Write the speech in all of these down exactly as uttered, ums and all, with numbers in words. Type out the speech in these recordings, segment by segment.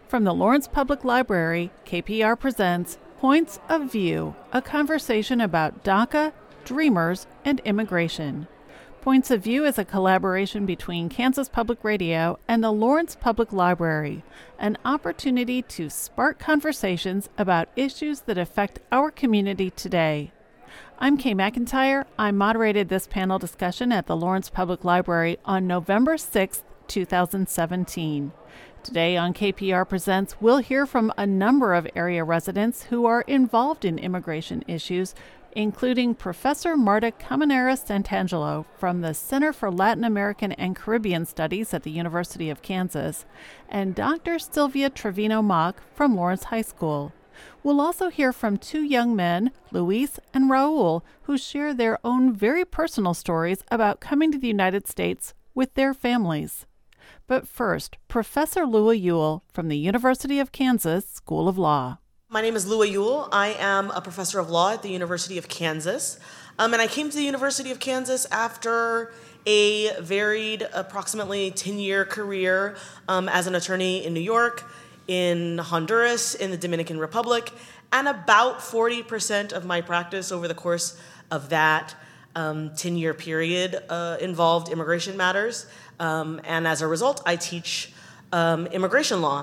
From the Lawrence Public Library, K P R presents Points of View, a conversation about DACA, Dreamers, and immigration. Points of View is a collaboration between Kansas Public Radio and the Lawrence Public Library, an opportunity to spark conversations about issues that affect our community today. I'm Kay McIntyre. I moderated this panel discussion at the Lawrence Public Library on November sixth, two thousand seventeen. Today on K P R Presents, we'll hear from a number of area residents who are involved in immigration issues, including Professor Marta Caminera-Santangelo from the Center for Latin American and Caribbean Studies at the University of Kansas, and Doctor Sylvia Trevino-Mock from Lawrence High School. We'll also hear from two young men, Luis and Raul, who share their own very personal stories about coming to the United States with their families. But first, Professor Lua Ewell from the University of Kansas School of Law. My name is Lua Ewell. I am a professor of law at the University of Kansas. Um, and I came to the University of Kansas after a varied, approximately ten-year career um, as an attorney in New York, in Honduras, in the Dominican Republic, and about forty percent of my practice over the course of that um, ten-year period uh, involved immigration matters. Um, and as a result, I teach um, immigration law.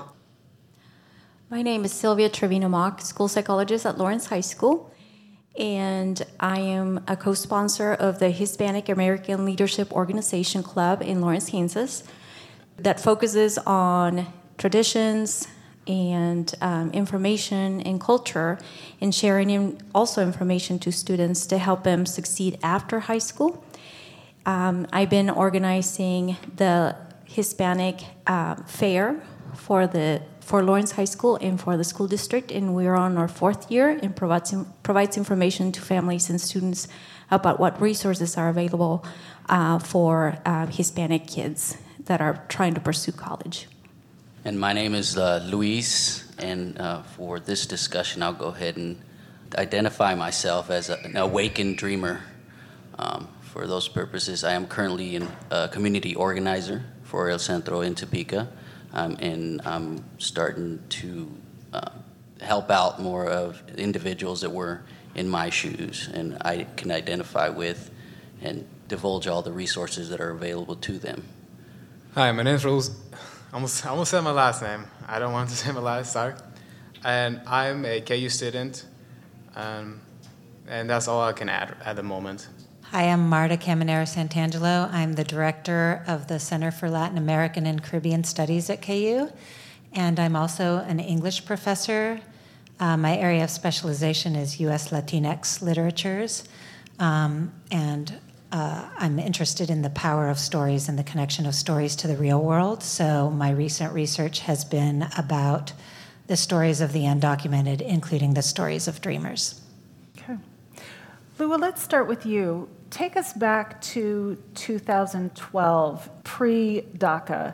My name is Sylvia Trevino-Mock, school psychologist at Lawrence High School, and I am a co-sponsor of the Hispanic American Leadership Organization Club in Lawrence, Kansas, that focuses on traditions and um, information and culture, and sharing in also information to students to help them succeed after high school. Um, I've been organizing the Hispanic uh, Fair for the for Lawrence High School and for the school district, and we're on our fourth year and provides provides information to families and students about what resources are available uh, for uh, Hispanic kids that are trying to pursue college. And my name is uh, Luis, and uh, for this discussion, I'll go ahead and identify myself as a, an awakened dreamer. Um, For those purposes, I am currently in a community organizer for El Centro in Topeka, um, and I'm starting to uh, help out more of individuals that were in my shoes and I can identify with and divulge all the resources that are available to them. Hi, my name is Raul. Almost, I almost said my last name. I don't want to say my last, sorry. And I'm a K U student, um, and that's all I can add at the moment. Hi, I'm Marta Caminera-Santangelo. I'm the director of the Center for Latin American and Caribbean Studies at K U, and I'm also an English professor. Uh, my area of specialization is U S Latinx literatures, um, and uh, I'm interested in the power of stories and the connection of stories to the real world. So my recent research has been about the stories of the undocumented, including the stories of dreamers. Okay. Lua, let's start with you. Take us back to two thousand twelve, pre-DACA.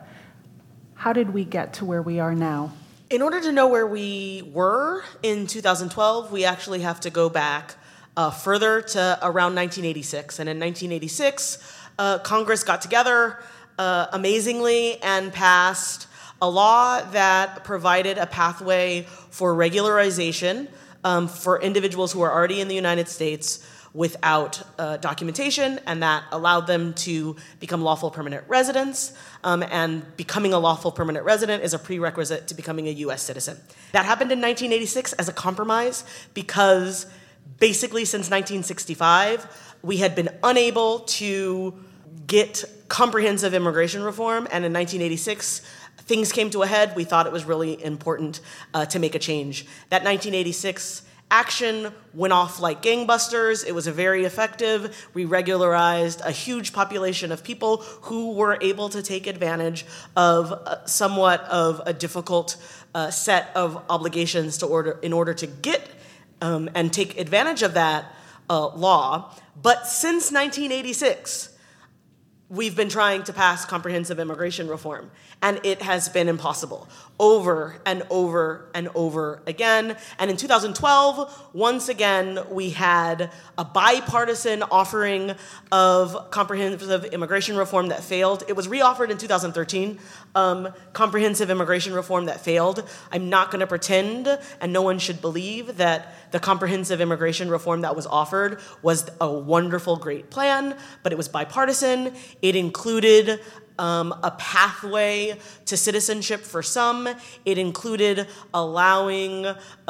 How did we get to where we are now? In order to know where we were in two thousand twelve, we actually have to go back uh, further to around nineteen eighty-six. And in nineteen eighty-six, uh, Congress got together uh, amazingly and passed a law that provided a pathway for regularization um, for individuals who are already in the United States without uh, documentation, and that allowed them to become lawful permanent residents, um, and becoming a lawful permanent resident is a prerequisite to becoming a U S citizen. That happened in nineteen eighty-six as a compromise because basically since nineteen sixty-five, we had been unable to get comprehensive immigration reform, and in nineteen eighty-six, things came to a head. We thought it was really important uh, to make a change. That nineteen eighty-six action went off like gangbusters. It was a very effective. We regularized a huge population of people who were able to take advantage of uh, somewhat of a difficult uh, set of obligations to order in order to get um, and take advantage of that uh, law. But since nineteen eighty-six, we've been trying to pass comprehensive immigration reform, and it has been impossible over and over and over again. And in two thousand twelve, once again, we had a bipartisan offering of comprehensive immigration reform that failed. It was reoffered in two thousand thirteen, um, comprehensive immigration reform that failed. I'm not going to pretend, and no one should believe, that the comprehensive immigration reform that was offered was a wonderful, great plan, but it was bipartisan. It included um, a pathway to citizenship for some. It included allowing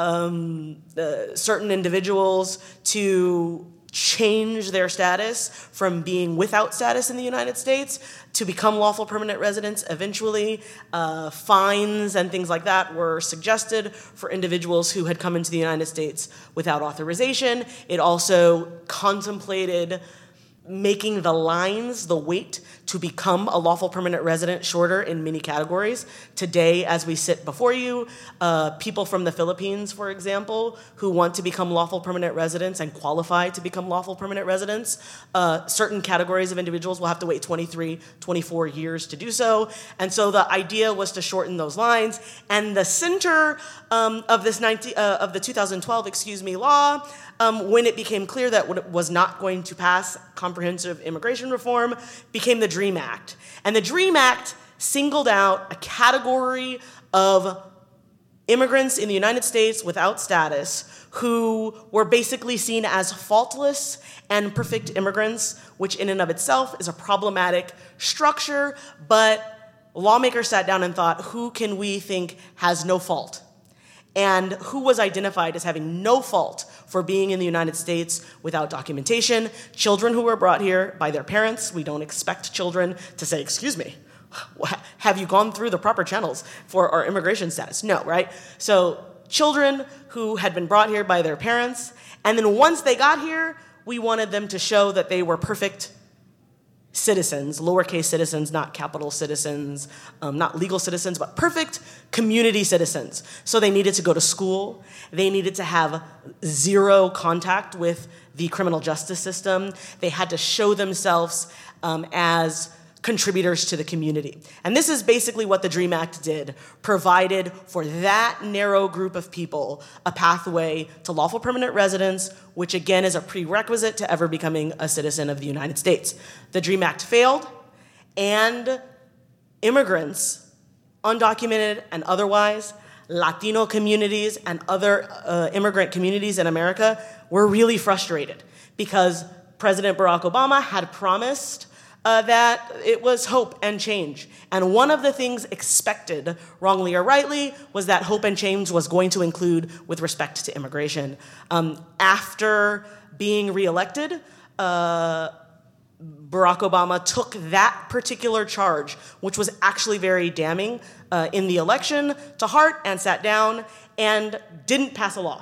um, uh, certain individuals to change their status from being without status in the United States to become lawful permanent residents eventually. Uh, fines and things like that were suggested for individuals who had come into the United States without authorization. It also contemplated making the lines, the wait to become a lawful permanent resident, shorter in many categories. Today, as we sit before you, uh, people from the Philippines, for example, who want to become lawful permanent residents and qualify to become lawful permanent residents, uh, certain categories of individuals will have to wait twenty-three, twenty-four years to do so. And so the idea was to shorten those lines. And the center um, of this ninety, uh, of the two thousand twelve, excuse me, law, Um, when it became clear that it was not going to pass comprehensive immigration reform, became the DREAM Act. And the DREAM Act singled out a category of immigrants in the United States without status who were basically seen as faultless and perfect immigrants, which in and of itself is a problematic structure, but lawmakers sat down and thought, who can we think has no fault? And who was identified as having no fault for being in the United States without documentation? Children who were brought here by their parents. We don't expect children to say, excuse me, have you gone through the proper channels for our immigration status? No, right? So children who had been brought here by their parents, and then once they got here, we wanted them to show that they were perfect citizens, lowercase citizens, not capital citizens, um, not legal citizens, but perfect community citizens. So they needed to go to school. They needed to have zero contact with the criminal justice system. They had to show themselves um, as contributors to the community. And this is basically what the DREAM Act did, provided for that narrow group of people a pathway to lawful permanent residence, which again is a prerequisite to ever becoming a citizen of the United States. The DREAM Act failed, and immigrants, undocumented and otherwise, Latino communities and other uh, immigrant communities in America were really frustrated because President Barack Obama had promised Uh, that it was hope and change. And one of the things expected, wrongly or rightly, was that hope and change was going to include with respect to immigration. Um, after being reelected, uh, Barack Obama took that particular charge, which was actually very damning uh, in the election, to heart and sat down and didn't pass a law,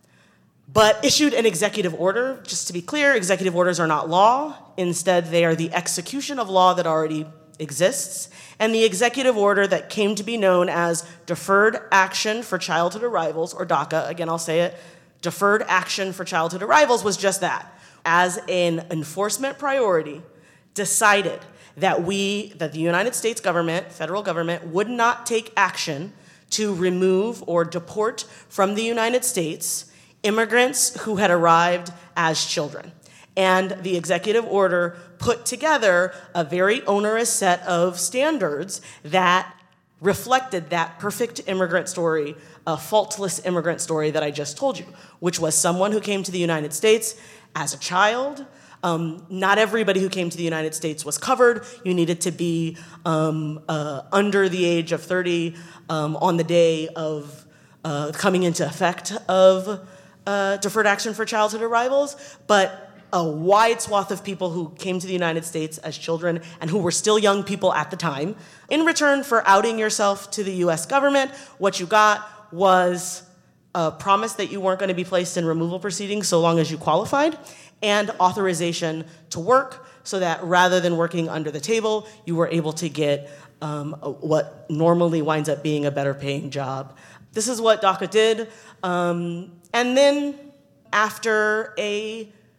but issued an executive order. Just to be clear, executive orders are not law. Instead, they are the execution of law that already exists. And the executive order that came to be known as Deferred Action for Childhood Arrivals, or DACA, again, I'll say it, Deferred Action for Childhood Arrivals was just that. As an enforcement priority, decided that we, that the United States government, federal government, would not take action to remove or deport from the United States immigrants who had arrived as children. And the executive order put together a very onerous set of standards that reflected that perfect immigrant story, a faultless immigrant story that I just told you, which was someone who came to the United States as a child. Um, not everybody who came to the United States was covered. You needed to be um, uh, under the age of thirty um, on the day of uh, coming into effect of uh, Deferred Action for Childhood Arrivals, but a wide swath of people who came to the United States as children and who were still young people at the time. In return for outing yourself to the U S government, what you got was a promise that you weren't going to be placed in removal proceedings so long as you qualified, and authorization to work so that rather than working under the table, you were able to get um, what normally winds up being a better paying job. This is what DACA did. Um, and then after a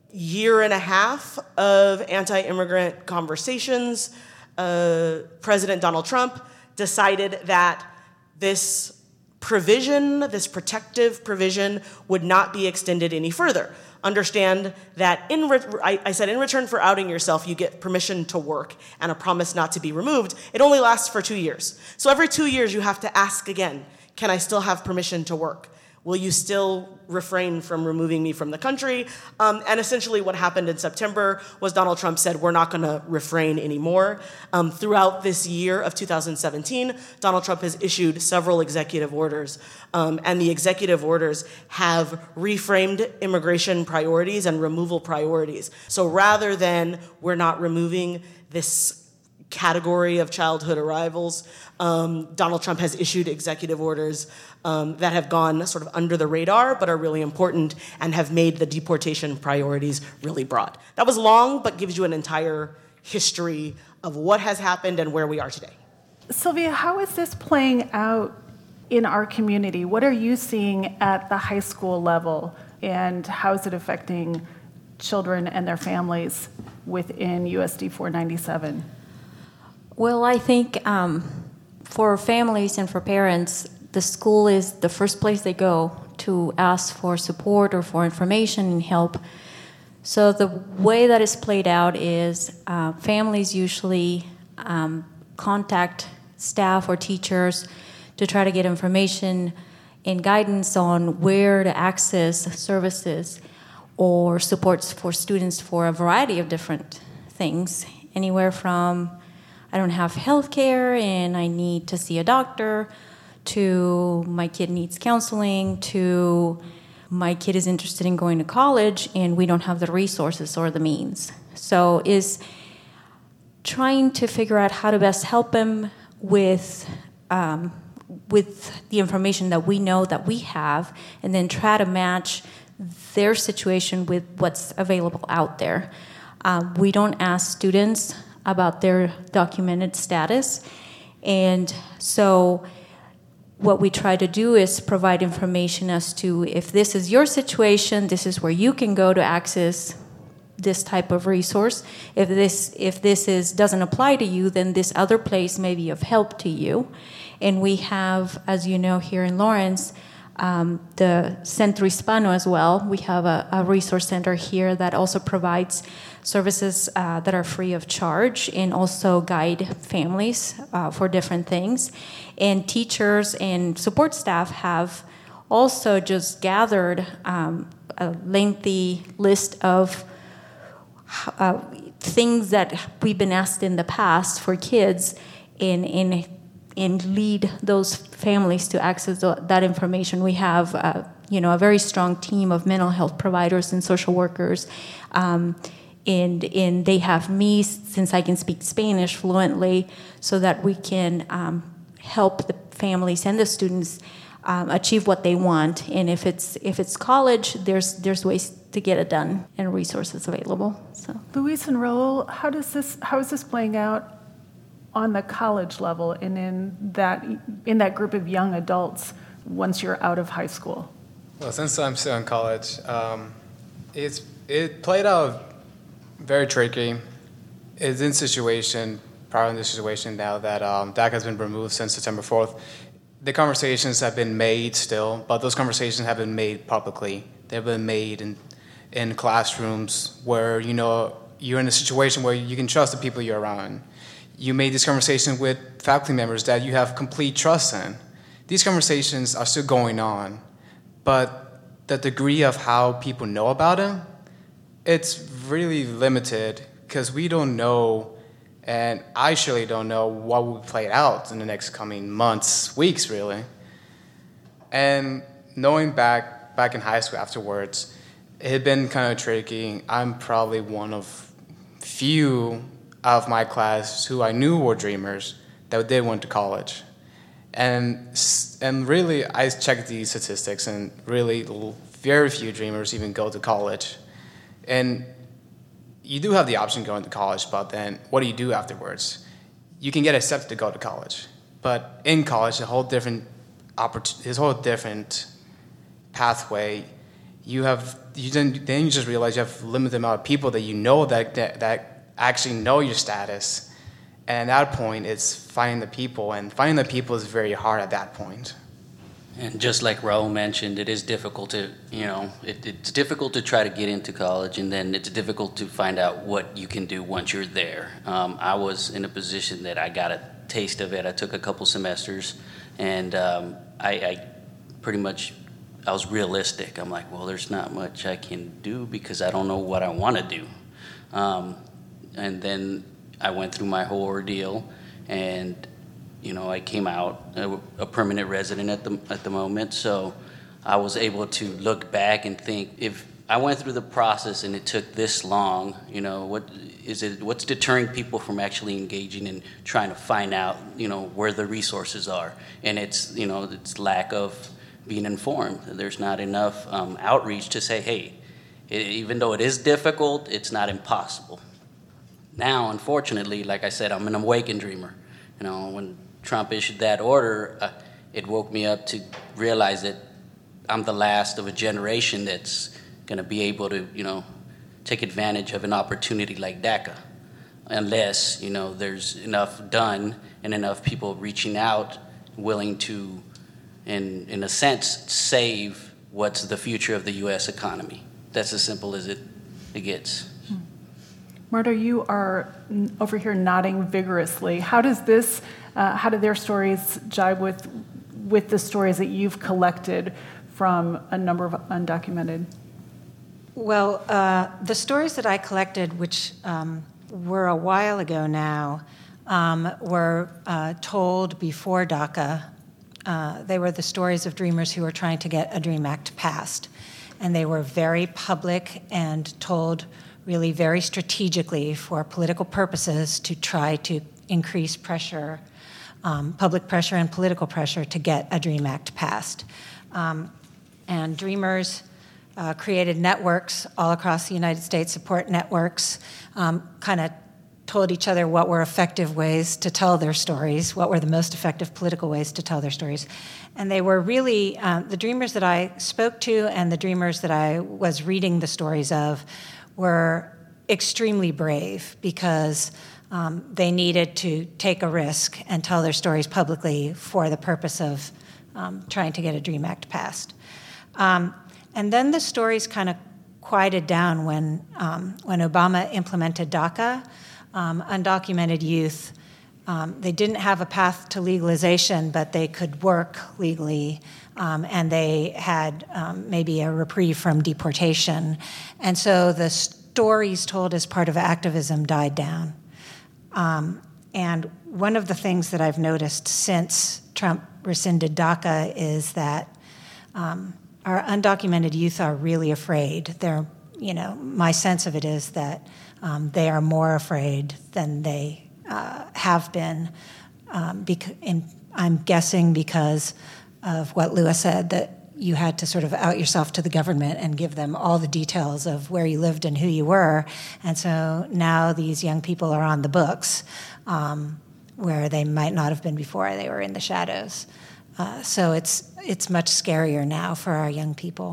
year and a half of anti-immigrant conversations, uh, President Donald Trump decided that this provision, this protective provision, would not be extended any further. Understand that in re- I, I said in return for outing yourself, you get permission to work and a promise not to be removed. It only lasts for two years. So every two years you have to ask again, can I still have permission to work? Will you still refrain from removing me from the country? Um, and essentially what happened in September was Donald Trump said, we're not gonna refrain anymore. Um, throughout this year of two thousand seventeen, Donald Trump has issued several executive orders. Um, and the executive orders have reframed immigration priorities and removal priorities. So rather than we're not removing this category of childhood arrivals, um, Donald Trump has issued executive orders um, that have gone sort of under the radar but are really important and have made the deportation priorities really broad. That was long, but gives you an entire history of what has happened and where we are today. Sylvia, how is this playing out in our community? What are you seeing at the high school level, and how is it affecting children and their families within U S D four ninety-seven? Well, I think um, for families and for parents, the school is the first place they go to ask for support or for information and help. So the way that is played out is uh, families usually um, contact staff or teachers to try to get information and guidance on where to access services or supports for students for a variety of different things, anywhere from I don't have health care and I need to see a doctor, to my kid needs counseling, to my kid is interested in going to college and we don't have the resources or the means. So is trying to figure out how to best help them with um, with the information that we know that we have, and then try to match their situation with what's available out there. Um, we don't ask students about their documented status. And so what we try to do is provide information as to if this is your situation, this is where you can go to access this type of resource. If this if this is doesn't apply to you, then this other place may be of help to you. And we have, as you know, here in Lawrence, um, the Centro Hispano as well. We have a, a resource center here that also provides services uh, that are free of charge and also guide families uh, for different things. And teachers and support staff have also just gathered um, a lengthy list of uh, things that we've been asked in the past for kids in in and lead those families to access that information. We have, uh, you know, a very strong team of mental health providers and social workers, um, and and they have me, since I can speak Spanish fluently, so that we can um, help the families and the students um, achieve what they want. And if it's if it's college, there's there's ways to get it done and resources available. So, Luis and Raul, how does this how is this playing out on the college level and in that in that group of young adults once you're out of high school? Well, since I'm still in college, um, it's it played out very tricky. It's in situation, probably in the situation now that um, DACA has been removed since September fourth. The conversations have been made still, but those conversations have been made publicly. They've been made in in classrooms where, you know, you're in a situation where you can trust the people you're around. You made this conversation with faculty members that you have complete trust in. These conversations are still going on, but the degree of how people know about them, it's really limited because we don't know, and I surely don't know what will play out in the next coming months, weeks, really. And knowing back back in high school afterwards, it had been kind of tricky. I'm probably one of few of my class who I knew were dreamers that did went to college. And and really, I checked these statistics, and really very few dreamers even go to college. And you do have the option of going to college, but then what do you do afterwards? You can get accepted to go to college, but in college, a whole different opportunity, a whole different pathway. you have you then then you just realize you have a limited amount of people that you know that that, that actually know your status, and at that point, it's finding the people, and finding the people is very hard at that point. And just like Raul mentioned, it is difficult to, you know, it, it's difficult to try to get into college, and then it's difficult to find out what you can do once you're there. Um, I was in a position that I got a taste of it. I took a couple semesters, and um, I, I pretty much, I was realistic. I'm like, well, there's not much I can do because I don't know what I want to do. Um, and then I went through my whole ordeal, and you know, I came out a, a permanent resident at the at the moment, so I was able to look back and think, if I went through the process and it took this long, you know, what is it? What's deterring people from actually engaging and trying to find out, you know, where the resources are? And it's, you know, it's lack of being informed. There's not enough um, outreach to say, hey, it, even though it is difficult, it's not impossible. Now, unfortunately, like I said, I'm an awakened dreamer. You know, when Trump issued that order, uh, it woke me up to realize that I'm the last of a generation that's going to be able to, you know, take advantage of an opportunity like DACA, unless, you know, there's enough done and enough people reaching out, willing to, in in a sense, save what's the future of the U S economy. That's as simple as it, it gets. Marta, you are over here nodding vigorously. How does this, uh, how do their stories jibe with with the stories that you've collected from a number of undocumented? Well, uh, the stories that I collected, which um, were a while ago now, um, were uh, told before DACA. Uh, they were the stories of dreamers who were trying to get a DREAM Act passed. And they were very public and told really very strategically for political purposes to try to increase pressure, um, public pressure and political pressure to get a DREAM Act passed. Um, and dreamers uh, created networks all across the United States, support networks, um, kind of told each other what were effective ways to tell their stories, what were the most effective political ways to tell their stories. And they were really, um, the dreamers that I spoke to and the dreamers that I was reading the stories of were extremely brave because um, they needed to take a risk and tell their stories publicly for the purpose of um, trying to get a DREAM Act passed. Um, and then the stories kind of quieted down when, um, when Obama implemented DACA. Um, undocumented youth, um, they didn't have a path to legalization, but they could work legally, um, and they had um, maybe a reprieve from deportation. And so the stories told as part of activism died down. Um, and one of the things that I've noticed since Trump rescinded DACA is that um, our undocumented youth are really afraid. They're, you know, my sense of it is that Um, they are more afraid than they uh, have been. Um, bec- and I'm guessing because of what Lua said, that you had to sort of out yourself to the government and give them all the details of where you lived and who you were. And so now these young people are on the books um, where they might not have been before. They were in the shadows. Uh, so it's it's much scarier now for our young people.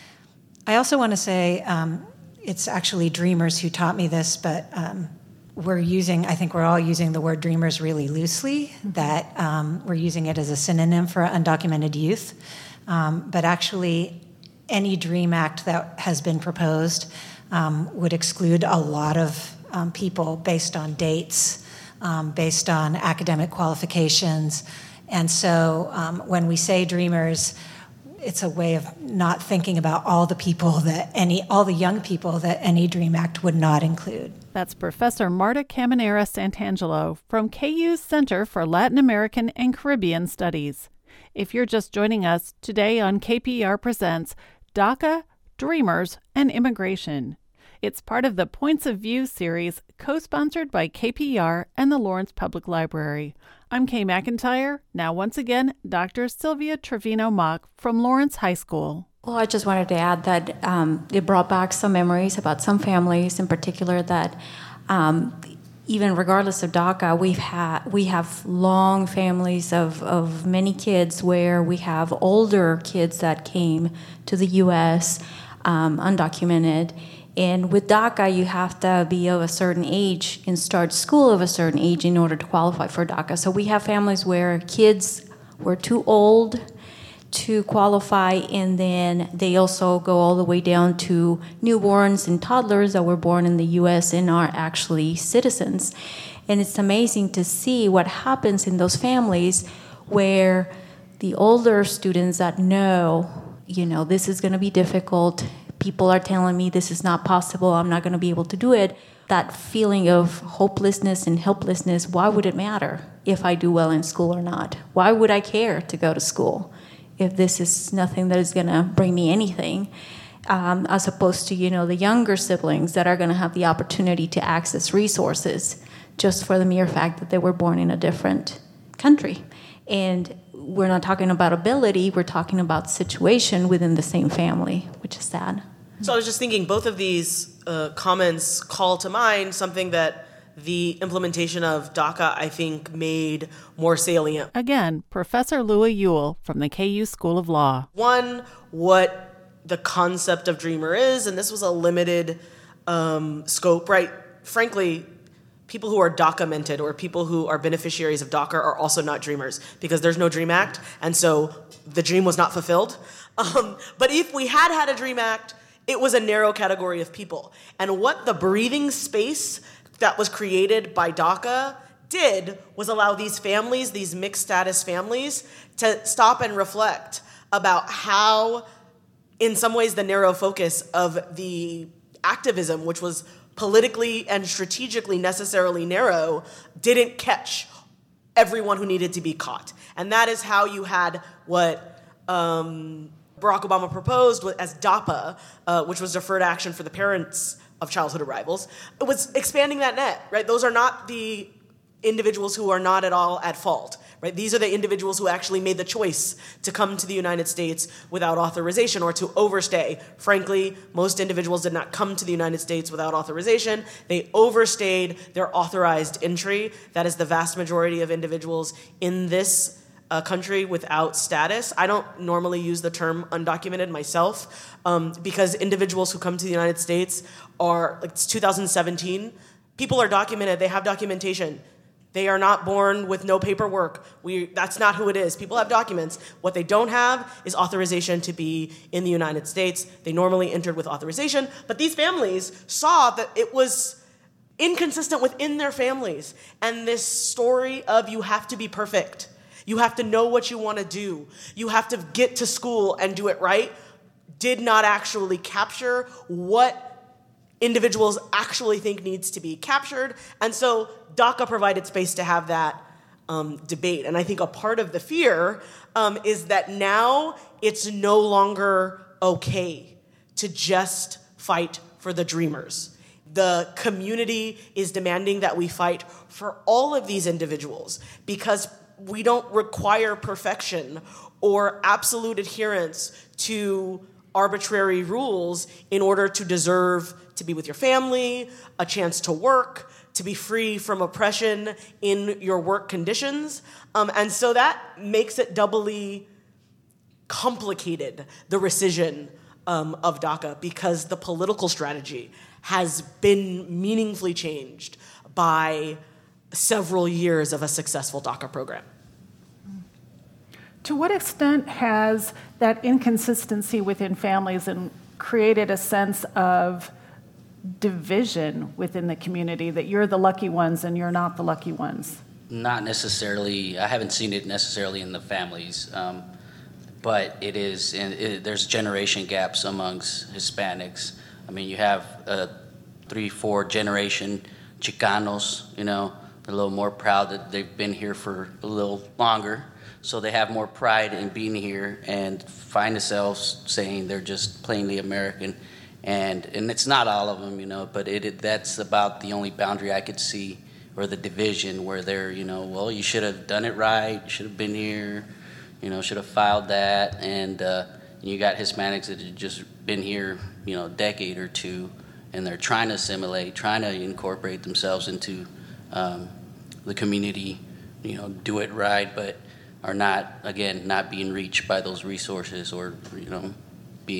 I also want to say, um, it's actually dreamers who taught me this, but um, we're using, I think we're all using the word dreamers really loosely, that um, we're using it as a synonym for undocumented youth. Um, but actually, any DREAM Act that has been proposed um, would exclude a lot of um, people based on dates, um, based on academic qualifications. And so um, when we say dreamers, it's a way of not thinking about all the people that any, all the young people that any DREAM Act would not include. That's Professor Marta Caminera Santangelo from K U's Center for Latin American and Caribbean Studies. If you're just joining us, today on K P E R Presents DACA, Dreamers, and Immigration. It's part of the Points of View series, co-sponsored by K P E R and the Lawrence Public Library. I'm Kay McIntyre. Now, once again, Doctor Sylvia Trevino-Mock from Lawrence High School. Well, I just wanted to add that um, it brought back some memories about some families in particular that um, even regardless of DACA, we've had we have long families of, of many kids where we have older kids that came to the U S um, undocumented. And with DACA, you have to be of a certain age and start school of a certain age in order to qualify for DACA. So we have families where kids were too old to qualify, and then they also go all the way down to newborns and toddlers that were born in the U S and are actually citizens. And it's amazing to see what happens in those families where the older students that know, you know, this is going to be difficult, people are telling me this is not possible, I'm not going to be able to do it, that feeling of hopelessness and helplessness, why would it matter if I do well in school or not? Why would I care to go to school if this is nothing that is going to bring me anything? Um, as opposed to, you know, the younger siblings that are going to have the opportunity to access resources just for the mere fact that they were born in a different country. And we're not talking about ability, we're talking about situation within the same family, which is sad. So I was just thinking, both of these uh, comments call to mind something that the implementation of DACA, I think, made more salient. Again, Professor Lua Ewell from the K U School of Law. One, what the concept of dreamer is, and this was a limited um, scope, right? Frankly, people who are documented or people who are beneficiaries of DACA are also not dreamers because there's no DREAM Act, and so the dream was not fulfilled. Um, but if we had had a DREAM Act, it was a narrow category of people. And what the breathing space that was created by DACA did was allow these families, these mixed status families, to stop and reflect about how, in some ways, the narrow focus of the activism, which was politically and strategically necessarily narrow, didn't catch everyone who needed to be caught. And that is how you had what um, Barack Obama proposed as DAPA, uh, which was Deferred Action for the Parents of Childhood Arrivals. It was expanding that net, right? Those are not the individuals who are not at all at fault, right? These are the individuals who actually made the choice to come to the United States without authorization or to overstay. Frankly, most individuals did not come to the United States without authorization. They overstayed their authorized entry. That is the vast majority of individuals in this uh, country without status. I don't normally use the term undocumented myself um, because individuals who come to the United States are, like, it's two thousand seventeen, people are documented, they have documentation. They are not born with no paperwork. We, that's not who it is. People have documents. What they don't have is authorization to be in the United States. They normally entered with authorization, but these families saw that it was inconsistent within their families. And this story of you have to be perfect, you have to know what you want to do, you have to get to school and do it right, did not actually capture what individuals actually think needs to be captured. And so DACA provided space to have that um, debate. And I think a part of the fear um, is that now it's no longer okay to just fight for the dreamers. The community is demanding that we fight for all of these individuals because we don't require perfection or absolute adherence to arbitrary rules in order to deserve to be with your family, a chance to work, to be free from oppression in your work conditions. Um, and so that makes it doubly complicated, the rescission um, of DACA, because the political strategy has been meaningfully changed by several years of a successful DACA program. To what extent has that inconsistency within families and created a sense of division within the community, that you're the lucky ones and you're not the lucky ones? Not necessarily. I haven't seen it necessarily in the families, um, but it is. In, it, there's generation gaps amongst Hispanics. I mean, you have uh, three, four generation Chicanos. You know, a little more proud that they've been here for a little longer. So they have more pride in being here and find themselves saying they're just plainly American. And and it's not all of them, you know, but it, it that's about the only boundary I could see, or the division where they're, you know, well, you should have done it right, you should have been here, you know, should have filed that. And uh, you got Hispanics that have just been here, you know, a decade or two, and they're trying to assimilate, trying to incorporate themselves into um, the community, you know, do it right, but are not, again, not being reached by those resources, or, you know, being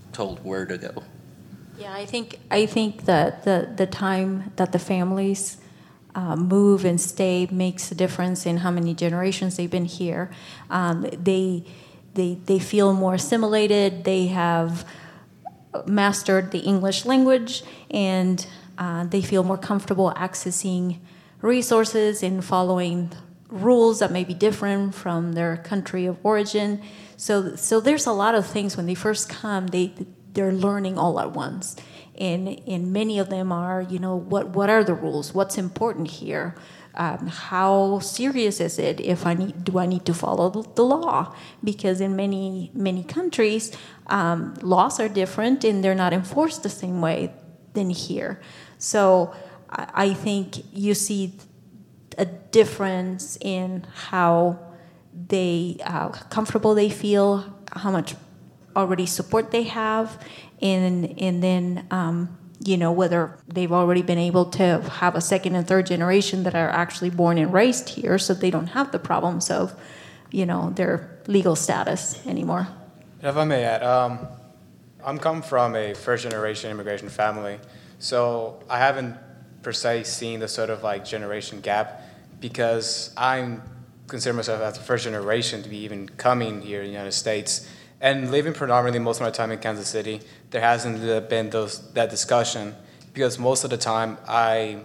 told where to go. Yeah, I think I think that the the time that the families uh, move and stay makes a difference in how many generations they've been here. Um, they they they feel more assimilated. They have mastered the English language, and uh, they feel more comfortable accessing resources and following rules that may be different from their country of origin. So so there's a lot of things when they first come. They they're learning all at once. And, and many of them are, you know, what, what are the rules? What's important here? Um, how serious is it if I need, do I need to follow the, the law? Because in many, many countries, um, laws are different and they're not enforced the same way than here. So I, I think you see a difference in how they, uh, comfortable they feel, how much already support they have, and and then um, you know, whether they've already been able to have a second and third generation that are actually born and raised here, so they don't have the problems of, you know, their legal status anymore. If I may add, um, I'm come from a first generation immigration family, so I haven't per se seen the sort of like generation gap, because I consider myself as the first generation to be even coming here in the United States. And living predominantly most of my time in Kansas City, there hasn't been those that discussion, because most of the time I,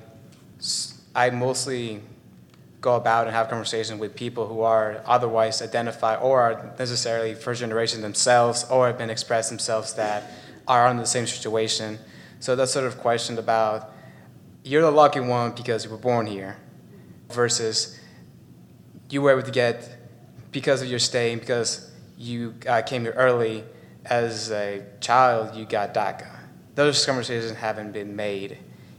I mostly go about and have conversations with people who are otherwise identified or are necessarily first generation themselves or have been expressed themselves that are in the same situation. So that sort of question about, you're the lucky one because you were born here, versus you were able to get, because of your stay, because you uh, came here early as a child, you got DACA. Those conversations haven't been made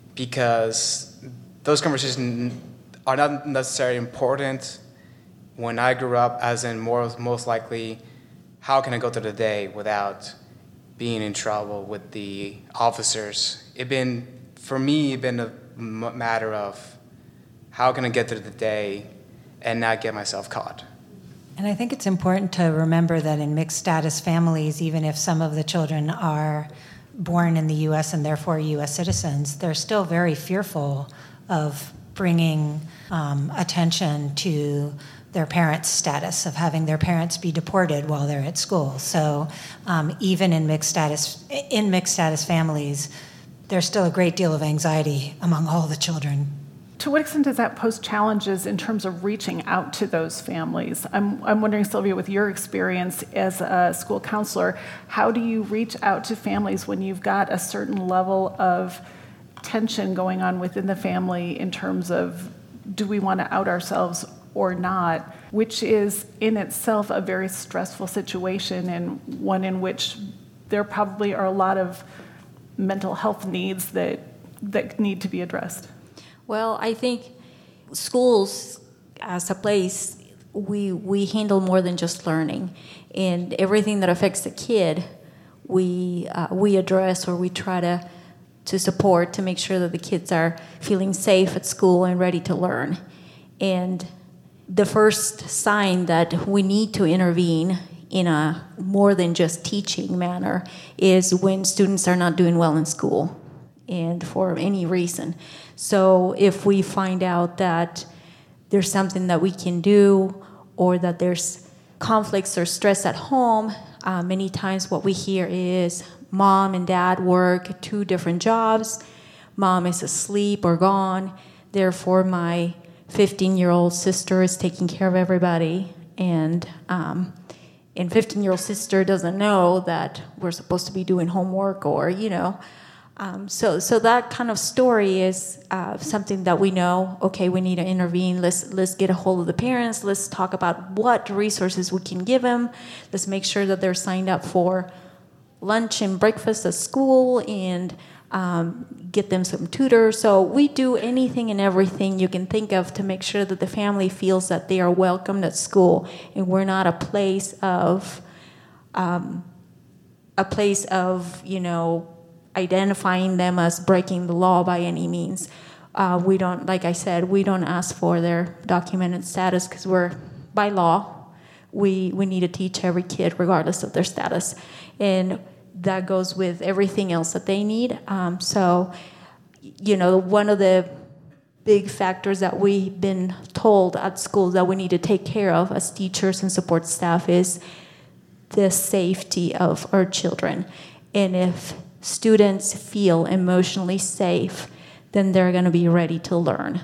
because those conversations are not necessarily important when I grew up, as in more, most likely, how can I go through the day without being in trouble with the officers? It been, for me, it been a matter of how can I get through the day and not get myself caught. And I think it's important to remember that in mixed status families, even if some of the children are born in the U S and therefore U S citizens, they're still very fearful of bringing um, attention to their parents' status, of having their parents be deported while they're at school. So um, even in mixed status, in mixed status families, there's still a great deal of anxiety among all the children. To what extent does that pose challenges in terms of reaching out to those families? I'm, I'm wondering, Sylvia, with your experience as a school counselor, how do you reach out to families when you've got a certain level of tension going on within the family in terms of, do we want to out ourselves or not, which is in itself a very stressful situation, and one in which there probably are a lot of mental health needs that that need to be addressed? Well, I think schools as a place, we we handle more than just learning, and everything that affects the kid, we uh, we address, or we try to to support, to make sure that the kids are feeling safe at school and ready to learn. And the first sign that we need to intervene in a more than just teaching manner is when students are not doing well in school, and for any reason. So if we find out that there's something that we can do, or that there's conflicts or stress at home, uh, many times what we hear is mom and dad work two different jobs, mom is asleep or gone, therefore my fifteen-year-old sister is taking care of everybody, and um, and fifteen-year-old sister doesn't know that we're supposed to be doing homework, or, you know, Um, so, so that kind of story is uh, something that we know. Okay, we need to intervene. Let's let's get a hold of the parents. Let's talk about what resources we can give them. Let's make sure that they're signed up for lunch and breakfast at school, and um, get them some tutors. So we do anything and everything you can think of to make sure that the family feels that they are welcomed at school, and we're not a place of um, a place of you know. identifying them as breaking the law by any means. Uh, we don't, like I said, we don't ask for their documented status, because we're, by law, we we need to teach every kid regardless of their status. And that goes with everything else that they need. Um, so, you know, one of the big factors that we've been told at schools that we need to take care of as teachers and support staff is the safety of our children. And if students feel emotionally safe, then they're going to be ready to learn.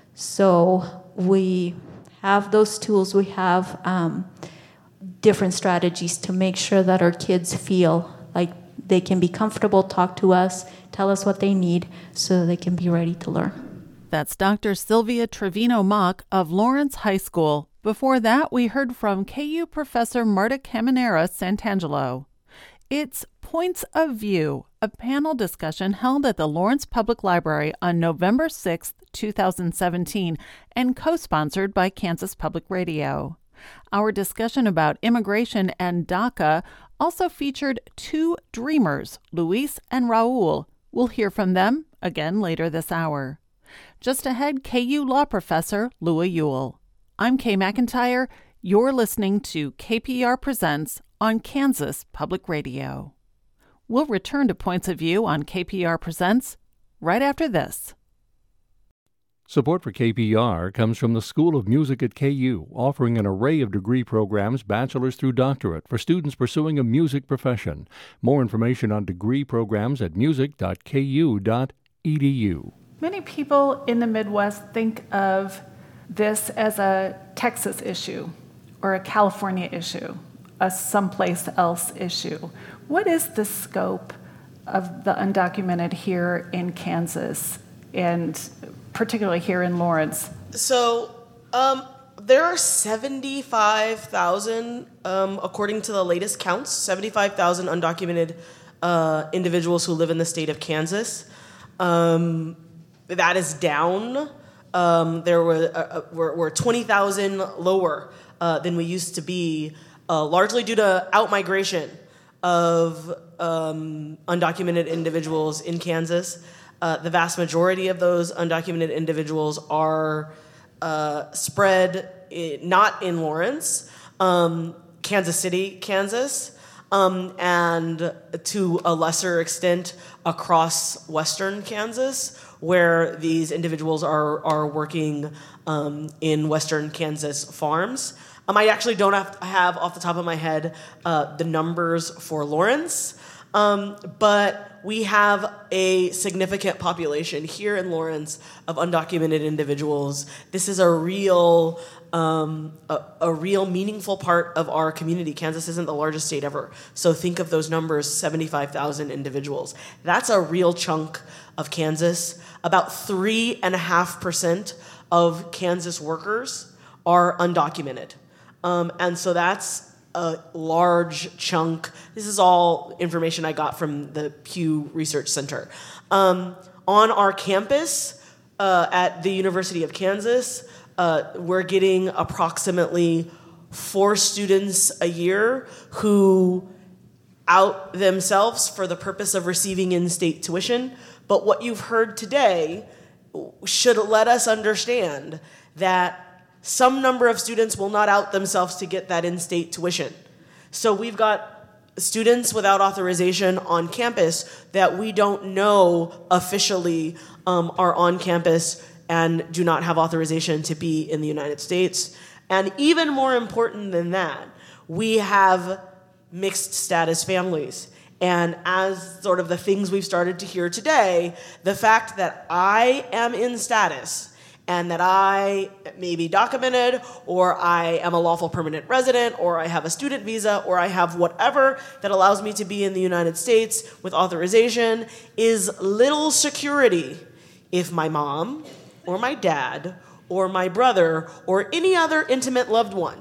So we have those tools. We have um, different strategies to make sure that our kids feel like they can be comfortable, talk to us, tell us what they need, so they can be ready to learn. That's Doctor Sylvia Trevino-Mock of Lawrence High School. Before that, we heard from K U Professor Marta Caminera Santangelo. It's Points of View, a panel discussion held at the Lawrence Public Library on November sixth, two thousand seventeen, and co-sponsored by Kansas Public Radio. Our discussion about immigration and DACA also featured two dreamers, Luis and Raul. We'll hear from them again later this hour. Just ahead, K U law professor Lua Ewell. I'm Kay McIntyre. You're listening to K P R Presents on Kansas Public Radio. We'll return to Points of View on K P R Presents right after this. Support for K P R comes from the School of Music at K U, offering an array of degree programs, bachelor's through doctorate, for students pursuing a music profession. More information on degree programs at music dot k u dot e d u. Many people in the Midwest think of this as a Texas issue or a California issue, a someplace else issue. What is the scope of the undocumented here in Kansas, and particularly here in Lawrence? So um, there are seventy-five thousand, um, according to the latest counts, seventy-five thousand undocumented uh, individuals who live in the state of Kansas. Um, that is down. Um, there were, uh, were, were twenty thousand lower uh, than we used to be, uh, largely due to outmigration of um, undocumented individuals in Kansas. Uh, the vast majority of those undocumented individuals are uh, spread in, not in Lawrence, um, Kansas City, Kansas, um, and to a lesser extent across western Kansas, where these individuals are are working um, in western Kansas farms. Um, I actually don't have, have off the top of my head uh, the numbers for Lawrence, um, but we have a significant population here in Lawrence of undocumented individuals. This is a real, um, a, a real meaningful part of our community. Kansas isn't the largest state ever, so think of those numbers: seventy-five thousand individuals. That's a real chunk of Kansas. About three and a half percent of Kansas workers are undocumented. Um, and so that's a large chunk. This is all information I got from the Pew Research Center. Um, on our campus uh, at the University of Kansas, uh, we're getting approximately four students a year who out themselves for the purpose of receiving in-state tuition. But what you've heard today should let us understand that some number of students will not out themselves to get that in-state tuition. So we've got students without authorization on campus that we don't know officially um, are on campus and do not have authorization to be in the United States. And even more important than that, we have mixed status families. And as sort of the things we've started to hear today, the fact that I am in status and that I may be documented, or I am a lawful permanent resident, or I have a student visa, or I have whatever that allows me to be in the United States with authorization, is little security if my mom or my dad or my brother or any other intimate loved one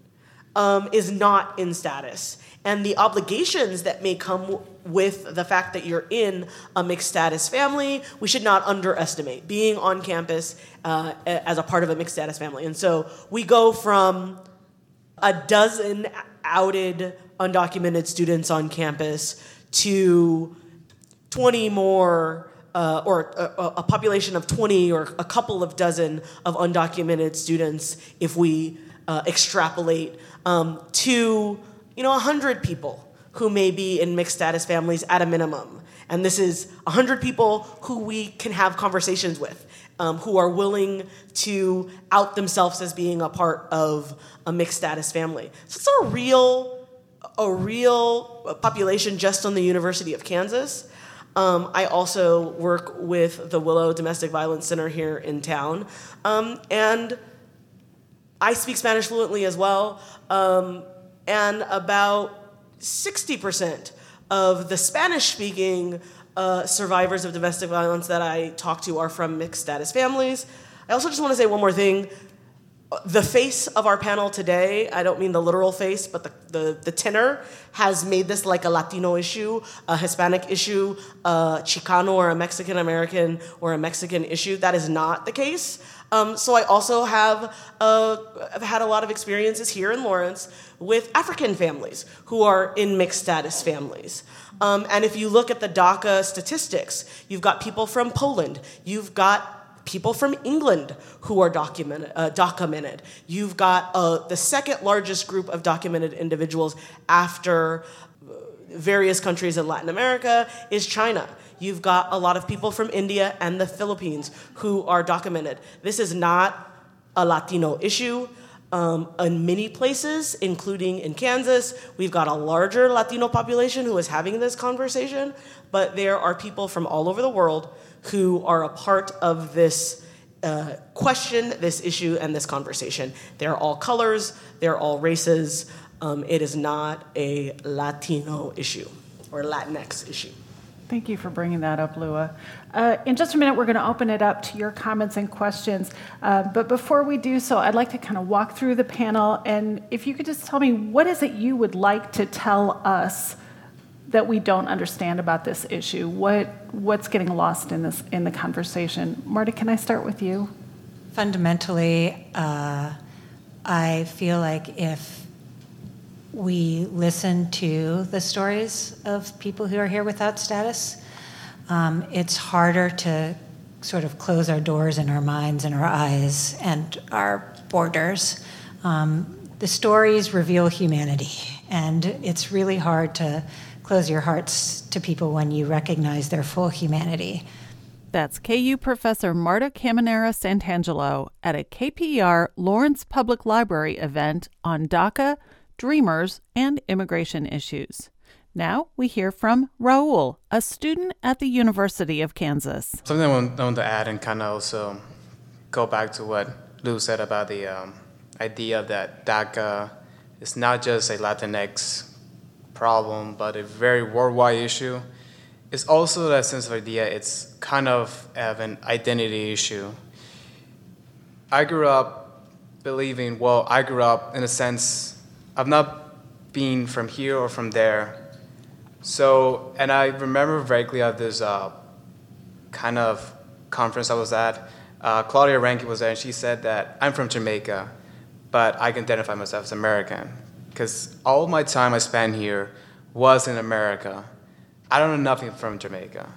um, is not in status. And the obligations that may come with the fact that you're in a mixed status family, we should not underestimate being on campus uh, as a part of a mixed status family. And so we go from a dozen outed undocumented students on campus to twenty more, uh, or a, a population of twenty or a couple of dozen of undocumented students if we uh, extrapolate um, to you know, one hundred people who may be in mixed status families at a minimum. And this is one hundred people who we can have conversations with, um, who are willing to out themselves as being a part of a mixed status family. So it's a real, a real population just on the University of Kansas. Um, I also work with the Willow Domestic Violence Center here in town. Um, and I speak Spanish fluently as well. Um, and about sixty percent of the Spanish-speaking uh, survivors of domestic violence that I talk to are from mixed status families. I also just want to say one more thing. The face of our panel today, I don't mean the literal face, but the, the, the tenor has made this like a Latino issue, a Hispanic issue, a Chicano or a Mexican American or a Mexican issue. That is not the case. Um, so I also have uh, I've had a lot of experiences here in Lawrence with African families who are in mixed status families. Um, and if you look at the DACA statistics, you've got people from Poland, you've got people from England who are documented. Uh, documented. You've got uh, the second largest group of documented individuals after various countries in Latin America is China. You've got a lot of people from India and the Philippines who are documented. This is not a Latino issue. Um, in many places, including in Kansas, we've got a larger Latino population who is having this conversation, but there are people from all over the world who are a part of this uh, question, this issue, and this conversation. They're all colors, they're all races. Um, it is not a Latino issue or Latinx issue. Thank you for bringing that up, Lua. Uh, in just a minute, we're going to open it up to your comments and questions. Uh, but before we do so, I'd like to kind of walk through the panel. And if you could just tell me, what is it you would like to tell us that we don't understand about this issue? What What's getting lost in this in the conversation? Marta, can I start with you? Fundamentally, uh, I feel like if we listen to the stories of people who are here without status, um, it's harder to sort of close our doors and our minds and our eyes and our borders. Um, the stories reveal humanity, and it's really hard to close your hearts to people when you recognize their full humanity. That's K U professor Marta Caminera Santangelo at a K P E R Lawrence Public Library event on DACA, Dreamers, and immigration issues. Now we hear from Raul, a student at the University of Kansas. Something I want, I want to add and kind of also go back to what Lou said about the um, idea that DACA is not just a Latinx problem, but a very worldwide issue. It's also that sense of idea, it's kind of, of an identity issue. I grew up believing, well, I grew up in a sense of not being from here or from there. So, and I remember vaguely at this uh, kind of conference I was at, uh, Claudia Rankin was there, and she said that I'm from Jamaica, but I can identify myself as American, because all my time I spent here was in America. I don't know nothing from Jamaica.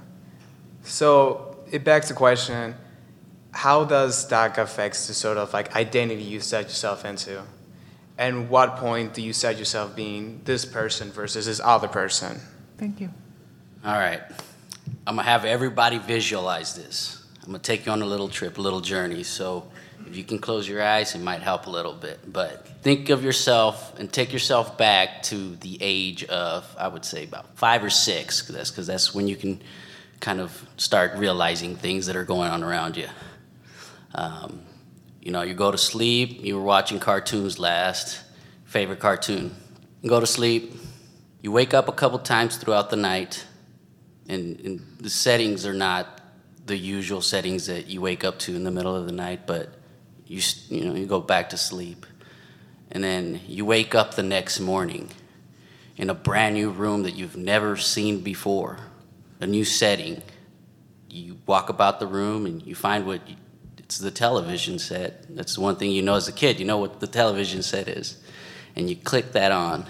So it begs the question, how does DACA affect the sort of like identity you set yourself into? And what point do you set yourself being this person versus this other person? Thank you. All right. I'm going to have everybody visualize this. I'm going to take you on a little trip, a little journey. So if you can close your eyes, it might help a little bit. But think of yourself and take yourself back to the age of, I would say, about five or six, because that's, 'cause that's when you can kind of start realizing things that are going on around you. Um, you know, you go to sleep, you were watching cartoons last, favorite cartoon. You go to sleep, you wake up a couple times throughout the night, and, and the settings are not the usual settings that you wake up to in the middle of the night, but you you know you go back to sleep, and then you wake up the next morning in a brand new room that you've never seen before, a new setting. You walk about the room and you find what you, it's the television set. That's the one thing you know as a kid. You know what the television set is, and you click that on,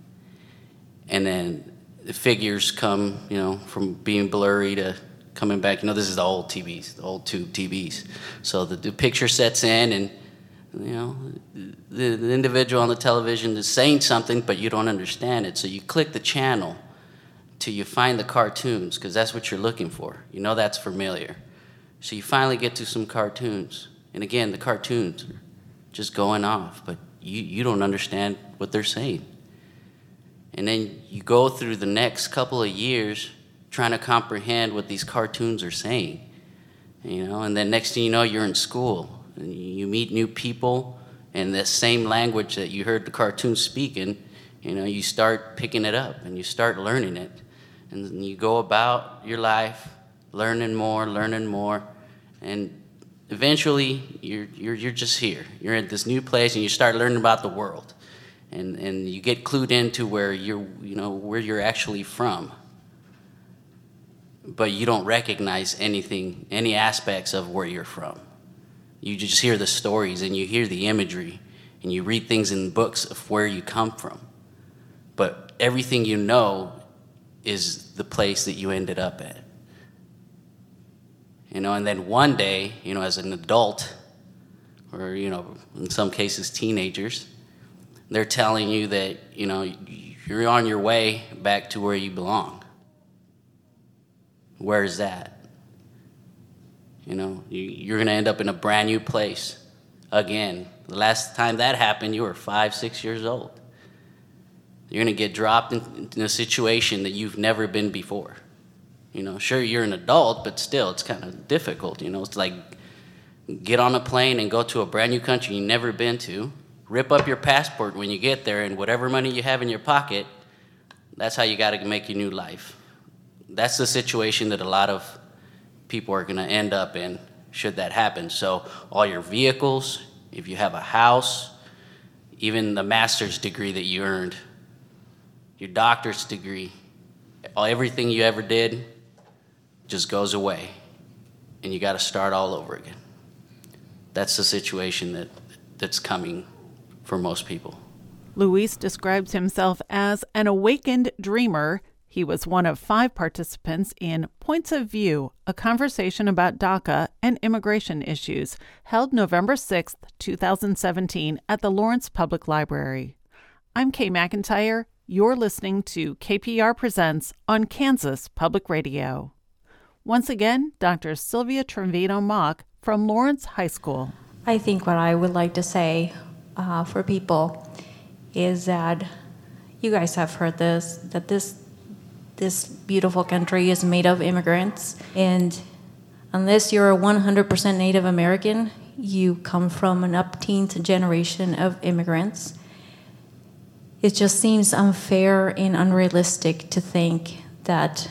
and then the figures come, you know, from being blurry to coming back. You know, this is the old T Vs, the old tube T Vs. So the, the picture sets in, and You know, the, the individual on the television is saying something, but you don't understand it. So you click the channel till you find the cartoons, because that's what you're looking for. You know that's familiar. So you finally get to some cartoons. And again, the cartoons are just going off, but you, you don't understand what they're saying. And then you go through the next couple of years trying to comprehend what these cartoons are saying. You know, and then next thing you know, you're in school. And you meet new people, and that same language that you heard the cartoon speaking, you know, you start picking it up, and you start learning it. And you go about your life learning more, learning more, and eventually you're, you're, you're just here. You're at this new place, and you start learning about the world. And, and you get clued into where you're, you know, where you're actually from. But you don't recognize anything, any aspects of where you're from. You just hear the stories, and you hear the imagery, and you read things in books of where you come from. But everything you know is the place that you ended up at. You know, and then one day, you know, as an adult, or, you know, in some cases teenagers, they're telling you that, you know, you're on your way back to where you belong. Where is that? You know, you, you're going to end up in a brand new place again. The last time that happened, you were five, six years old. You're going to get dropped in, in a situation that you've never been before. You know, sure, you're an adult, but still, it's kind of difficult. You know, it's like get on a plane and go to a brand new country you've never been to, rip up your passport when you get there, and whatever money you have in your pocket, that's how you got to make your new life. That's the situation that a lot of people are going to end up in should that happen. So all your vehicles, if you have a house, even the master's degree that you earned, your doctor's degree, everything you ever did just goes away, and you got to start all over again. That's the situation that that's coming for most people. Luis describes himself as an awakened dreamer. He was one of five participants in Points of View, a conversation about DACA and immigration issues, held November sixth, twenty seventeen at the Lawrence Public Library. I'm Kay McIntyre. You're listening to K P R Presents on Kansas Public Radio. Once again, Doctor Sylvia Trevino-Mock from Lawrence High School. I think what I would like to say uh, for people is that you guys have heard this, that this This beautiful country is made of immigrants, and unless you're a one hundred percent Native American, you come from an upteenth generation of immigrants. It just seems unfair and unrealistic to think that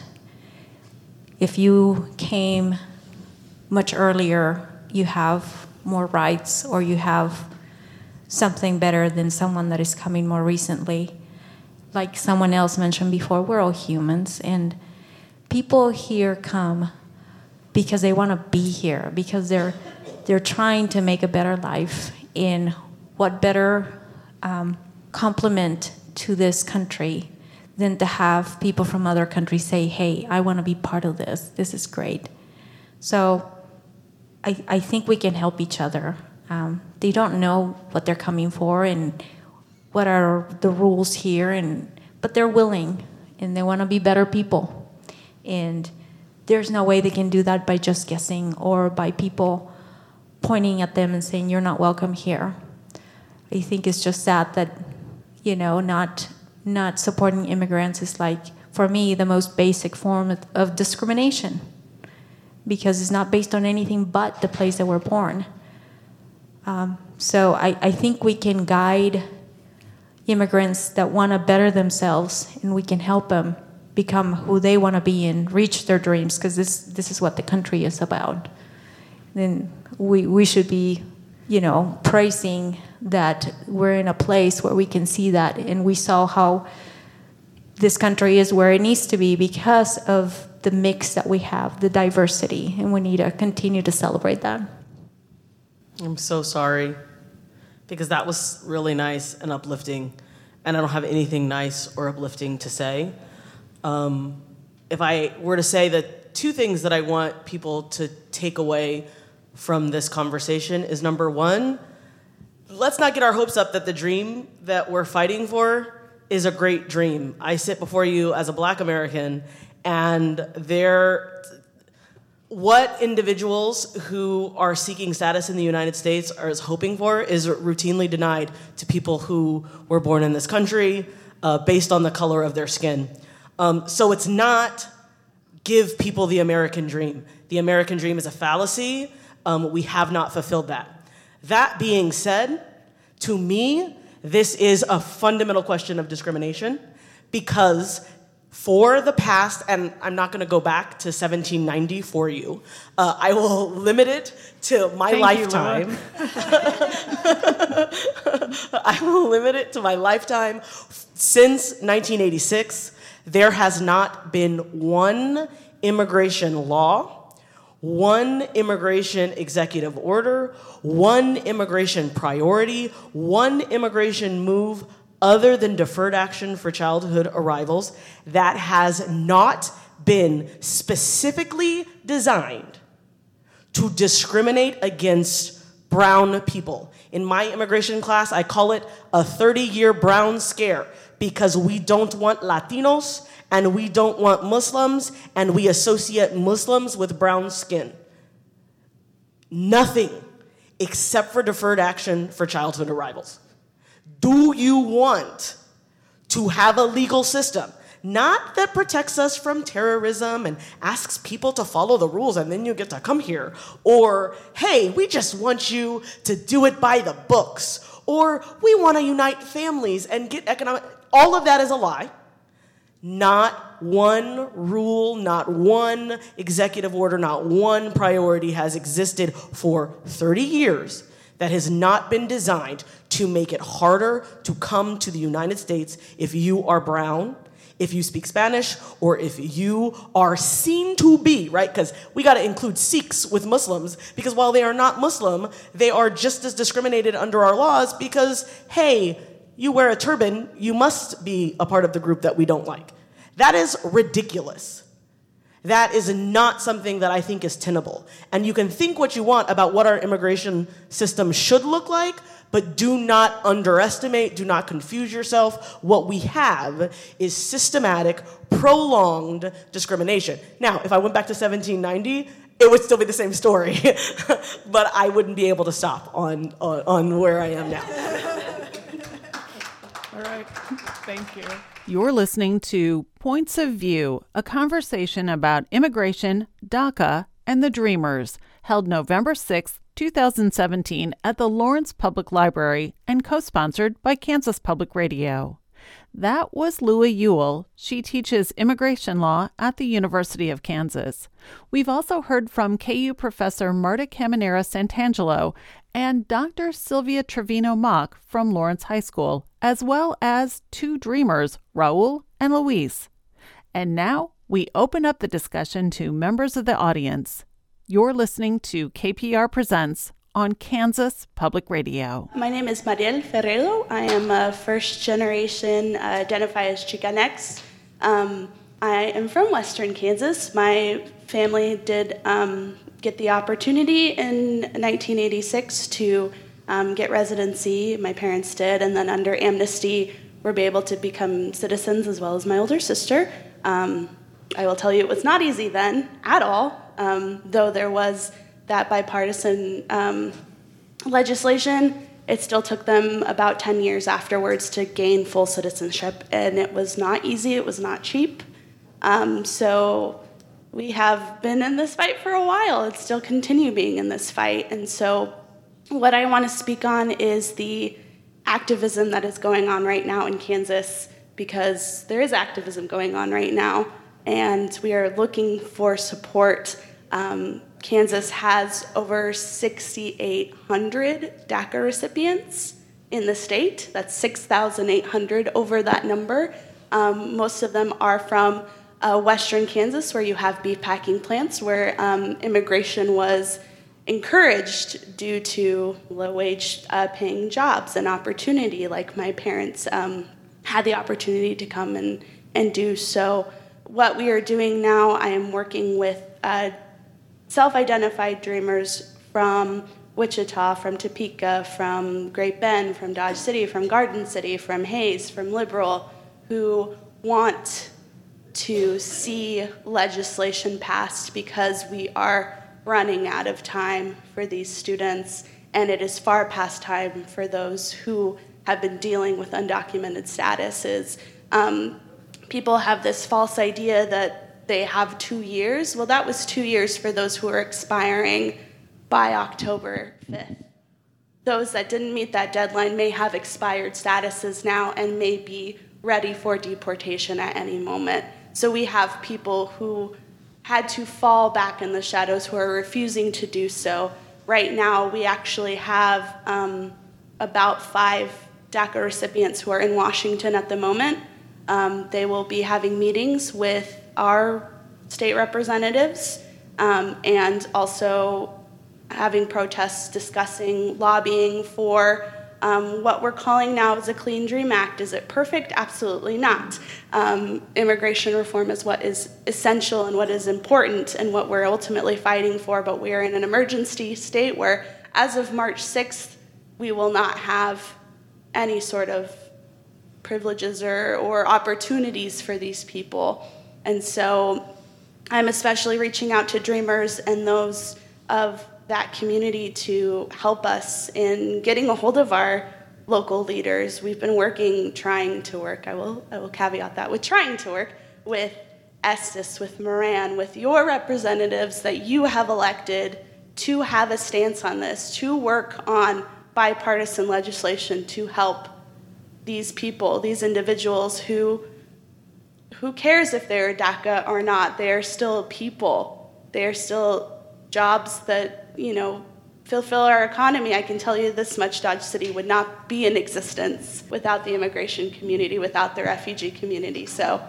if you came much earlier, you have more rights or you have something better than someone that is coming more recently. Like someone else mentioned before, we're all humans, and people here come because they want to be here, because they're they're trying to make a better life. In what better um, compliment to this country than to have people from other countries say, "Hey, I want to be part of this. This is great." So, I I think we can help each other. Um, they don't know what they're coming for, and what are the rules here, and but they're willing, and they want to be better people. And there's no way they can do that by just guessing or by people pointing at them and saying, you're not welcome here. I think it's just sad that, you know, not not supporting immigrants is like, for me, the most basic form of, of discrimination, because it's not based on anything but the place that we're born. Um, so I, I think we can guide immigrants that want to better themselves, and we can help them become who they want to be and reach their dreams, because this this is what the country is about. Then we we should be, you know, praising that we're in a place where we can see that, and we saw how this country is where it needs to be because of the mix that we have, the diversity, and we need to continue to celebrate that. I'm so sorry, because that was really nice and uplifting, and I don't have anything nice or uplifting to say. Um, if I were to say the two things that I want people to take away from this conversation is, number one, let's not get our hopes up that the dream that we're fighting for is a great dream. I sit before you as a Black American, and there, what individuals who are seeking status in the United States are hoping for is routinely denied to people who were born in this country uh, based on the color of their skin. Um, so it's not give people the American dream. The American dream is a fallacy. Um, we have not fulfilled that. That being said, to me, this is a fundamental question of discrimination, because for the past, and I'm not going to go back to seventeen ninety for you, uh, I will limit it to my Thank lifetime. You, I will limit it to my lifetime. Since nineteen eighty-six, there has not been one immigration law, one immigration executive order, one immigration priority, one immigration move other than deferred action for childhood arrivals that has not been specifically designed to discriminate against brown people. In my immigration class, I call it a thirty-year brown scare, because we don't want Latinos and we don't want Muslims, and we associate Muslims with brown skin. Nothing except for deferred action for childhood arrivals. Do you want to have a legal system, not that protects us from terrorism and asks people to follow the rules and then you get to come here, or, hey, we just want you to do it by the books, or we want to unite families and get economic, all of that is a lie. Not one rule, not one executive order, not one priority has existed for thirty years that has not been designed to make it harder to come to the United States if you are brown, if you speak Spanish, or if you are seen to be, right? Because we got to include Sikhs with Muslims, because while they are not Muslim, they are just as discriminated under our laws because, hey, you wear a turban, you must be a part of the group that we don't like. That is ridiculous. That is not something that I think is tenable. And you can think what you want about what our immigration system should look like, but do not underestimate, do not confuse yourself. What we have is systematic, prolonged discrimination. Now, if I went back to seventeen ninety, it would still be the same story, but I wouldn't be able to stop on, on, on where I am now. All right. Thank you. You're listening to Points of View, a conversation about immigration, DACA, and the Dreamers, held November sixth, twenty seventeen at the Lawrence Public Library and co-sponsored by Kansas Public Radio. That was Lua Ewell. She teaches immigration law at the University of Kansas. We've also heard from K U professor Marta Caminera Santangelo and Doctor Sylvia Trevino Mock from Lawrence High School, as well as two dreamers, Raul and Luis. And now we open up the discussion to members of the audience. You're listening to K P R Presents on Kansas Public Radio. My name is Mariel Ferrero. I am a first generation, uh, identify as Chicanx. Um, I am from Western Kansas. My family did um, get the opportunity in nineteen eighty-six to um, get residency. My parents did, and then under amnesty, were able to become citizens as well as my older sister. Um, I will tell you it was not easy then at all, um, though there was that bipartisan um, legislation. It still took them about ten years afterwards to gain full citizenship, and it was not easy, it was not cheap. Um, so we have been in this fight for a while and still continue being in this fight. And so what I want to speak on is the activism that is going on right now in Kansas, because there is activism going on right now, and we are looking for support. Um, Kansas has over six thousand eight hundred DACA recipients in the state. That's six thousand eight hundred over that number. Um, most of them are from uh, Western Kansas, where you have beef packing plants, where um, immigration was encouraged due to low-wage uh, paying jobs and opportunity, like my parents um, had the opportunity to come and, and do. So what we are doing now, I am working with uh, self-identified dreamers from Wichita, from Topeka, from Great Bend, from Dodge City, from Garden City, from Hayes, from Liberal, who want to see legislation passed because we are running out of time for these students, and it is far past time for those who have been dealing with undocumented statuses. Um, people have this false idea that they have two years. Well, that was two years for those who are expiring by October fifth. Those that didn't meet that deadline may have expired statuses now and may be ready for deportation at any moment. So we have people who had to fall back in the shadows who are refusing to do so. Right now, we actually have um, about five DACA recipients who are in Washington at the moment. Um, they will be having meetings with our state representatives um, and also having protests discussing lobbying for Um, what we're calling now is a Clean Dream Act. Is it perfect? Absolutely not. Um, immigration reform is what is essential and what is important and what we're ultimately fighting for, but we are in an emergency state where, as of March sixth, we will not have any sort of privileges or, or opportunities for these people. And so I'm especially reaching out to Dreamers and those of that community to help us in getting a hold of our local leaders. We've been working, trying to work, I will I will caveat that, with trying to work with Estes, with Moran, with your representatives that you have elected to have a stance on this, to work on bipartisan legislation to help these people, these individuals who, who cares if they're DACA or not? They are still people. They are still jobs that, you know, fulfill our economy. I can tell you this much: Dodge City would not be in existence without the immigration community, without the refugee community. So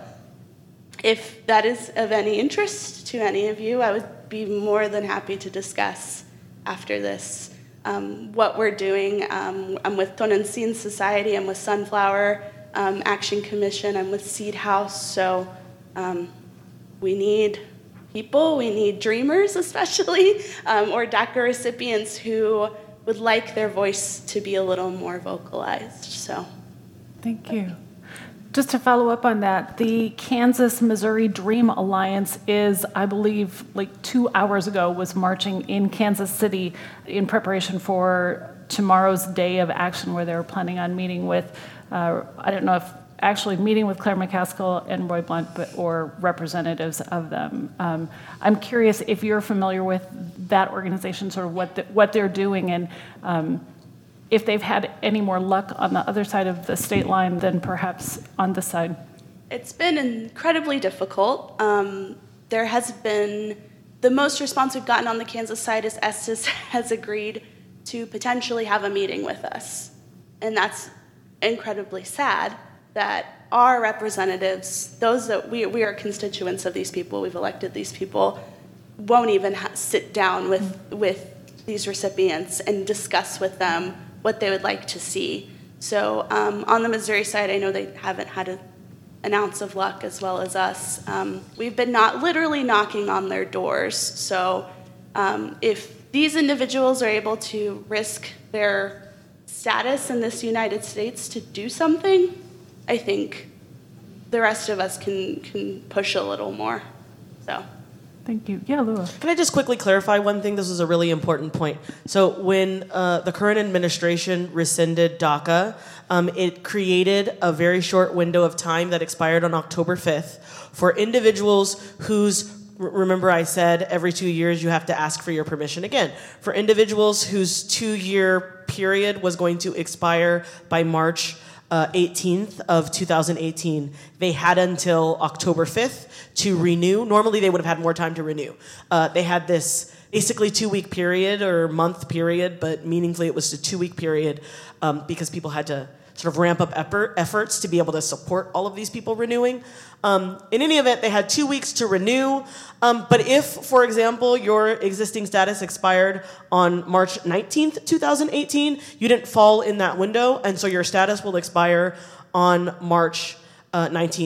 if that is of any interest to any of you, I would be more than happy to discuss after this um, what we're doing. Um, I'm with Tonantzin Society, I'm with Sunflower um, Action Commission, I'm with Seed House. So um, we need people, we need dreamers especially, um, or DACA recipients who would like their voice to be a little more vocalized. So, thank you. Just to follow up on that, the Kansas-Missouri Dream Alliance is, I believe, like two hours ago, was marching in Kansas City in preparation for tomorrow's day of action, where they were planning on meeting with, uh, I don't know if actually meeting with Claire McCaskill and Roy Blunt, but, or representatives of them. Um, I'm curious if you're familiar with that organization, sort of what the, what they're doing, and um, if they've had any more luck on the other side of the state line than perhaps on this side. It's been incredibly difficult. Um, there has been, the most response we've gotten on the Kansas side is Estes has agreed to potentially have a meeting with us. And that's incredibly sad that our representatives, those that we, we are constituents of these people, we've elected these people, won't even ha- sit down with, with these recipients and discuss with them what they would like to see. So um, on the Missouri side, I know they haven't had a, an ounce of luck, as well as us. Um, we've been not literally knocking on their doors. So um, if these individuals are able to risk their status in this United States to do something, I think the rest of us can can push a little more. So, thank you. Yeah, Lua. Can I just quickly clarify one thing? This is a really important point. So when uh, the current administration rescinded DACA, um, it created a very short window of time that expired on October fifth for individuals whose, remember I said every two years you have to ask for your permission again, for individuals whose two-year period was going to expire by March Uh, eighteenth of two thousand eighteen. They had until October fifth to renew. Normally they would have had more time to renew. Uh, they had this basically two-week period or month period, but meaningfully it was a two-week period um, because people had to sort of ramp up effort, efforts to be able to support all of these people renewing. Um, in any event, they had two weeks to renew. Um, but if, for example, your existing status expired on March nineteenth, twenty eighteen, you didn't fall in that window, and so your status will expire on March uh, nineteenth.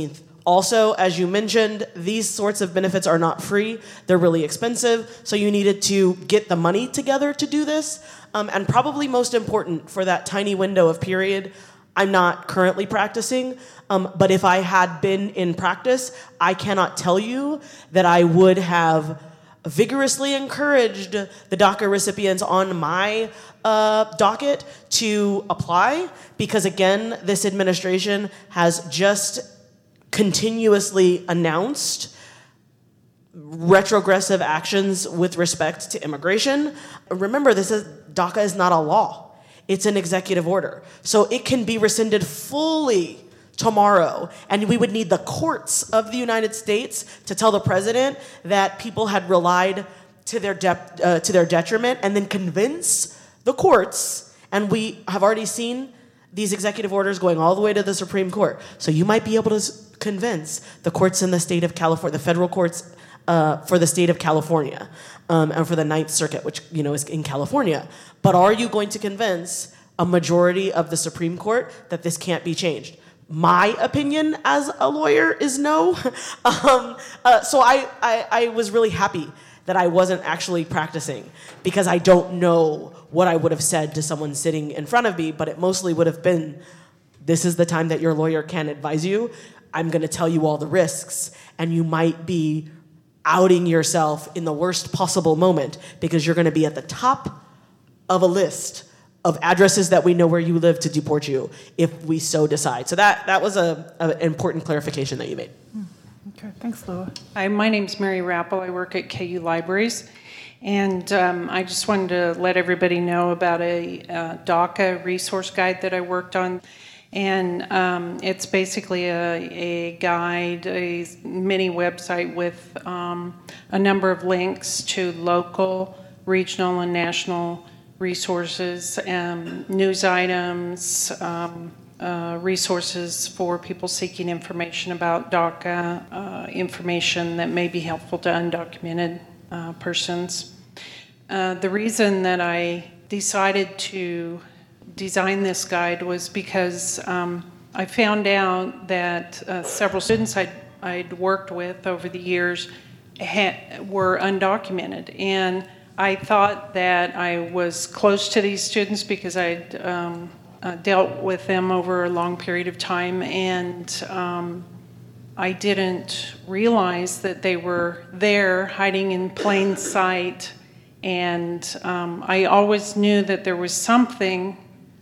Also, as you mentioned, these sorts of benefits are not free. They're really expensive, so you needed to get the money together to do this. Um, and probably most important for that tiny window of period, I'm not currently practicing, um, but if I had been in practice, I cannot tell you that I would have vigorously encouraged the DACA recipients on my uh, docket to apply, because again, this administration has just continuously announced retrogressive actions with respect to immigration. Remember, this is DACA is not a law. It's an executive order. So it can be rescinded fully tomorrow, and we would need the courts of the United States to tell the president that people had relied to their de- uh, to their detriment, and then convince the courts. And we have already seen these executive orders going all the way to the Supreme Court. So you might be able to s- convince the courts in the state of California, the federal courts uh, for the state of California, um, and for the Ninth Circuit, which you know is in California. But are you going to convince a majority of the Supreme Court that this can't be changed? My opinion as a lawyer is no. um, uh, so I, I, I was really happy that I wasn't actually practicing, because I don't know what I would have said to someone sitting in front of me, but it mostly would have been, this is the time that your lawyer can advise you. I'm going to tell you all the risks, and you might be outing yourself in the worst possible moment, because you're going to be at the top of a list of addresses that we know where you live to deport you if we so decide. So that, that was a, a, an important clarification that you made. Okay, thanks, Lua. Hi, my name's Mary Rappel. I work at K U Libraries. And um, I just wanted to let everybody know about a uh, DACA resource guide that I worked on. And um, it's basically a, a guide, a mini website with um, a number of links to local, regional, and national resources, um, news items, um, uh, resources for people seeking information about DACA, uh, information that may be helpful to undocumented uh, persons. Uh, the reason that I decided to design this guide was because um, I found out that uh, several students I'd, I'd worked with over the years ha- were undocumented, and I thought that I was close to these students because I'd um, uh, dealt with them over a long period of time, and um, I didn't realize that they were there hiding in plain sight, and um, I always knew that there was something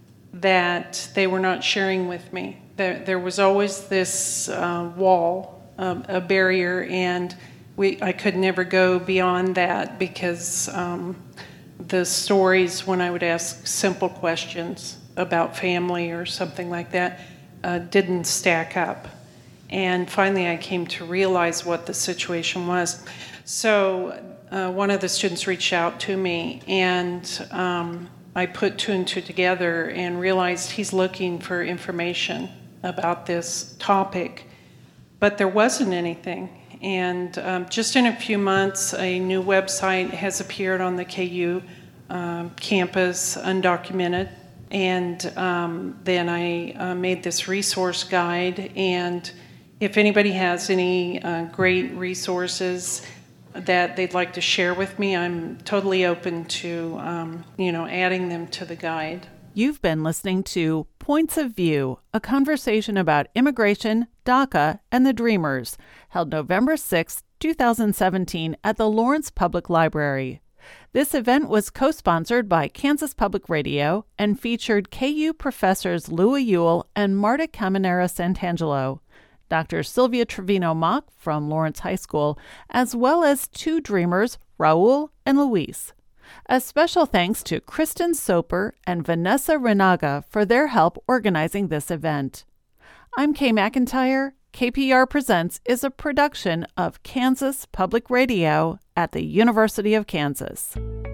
that they were not sharing with me. There, there was always this uh, wall, uh, a barrier, and We, I could never go beyond that because um, the stories, when I would ask simple questions about family or something like that, uh, didn't stack up. And finally, I came to realize what the situation was. So uh, one of the students reached out to me, and um, I put two and two together and realized he's looking for information about this topic, but there wasn't anything. And um, just in a few months, a new website has appeared on the K U um, campus, undocumented. And um, then I uh, made this resource guide. And if anybody has any uh, great resources that they'd like to share with me, I'm totally open to, um, you know, adding them to the guide. You've been listening to Points of View, a conversation about immigration, DACA, and the Dreamers, held November sixth, twenty seventeen at the Lawrence Public Library. This event was co-sponsored by Kansas Public Radio and featured K U professors Lua Ewell and Marta Caminera Santangelo, Doctor Sylvia Trevino-Mock from Lawrence High School, as well as two Dreamers, Raul and Luis. A special thanks to Kristen Soper and Vanessa Renaga for their help organizing this event. I'm Kay McIntyre. K P R Presents is a production of Kansas Public Radio at the University of Kansas.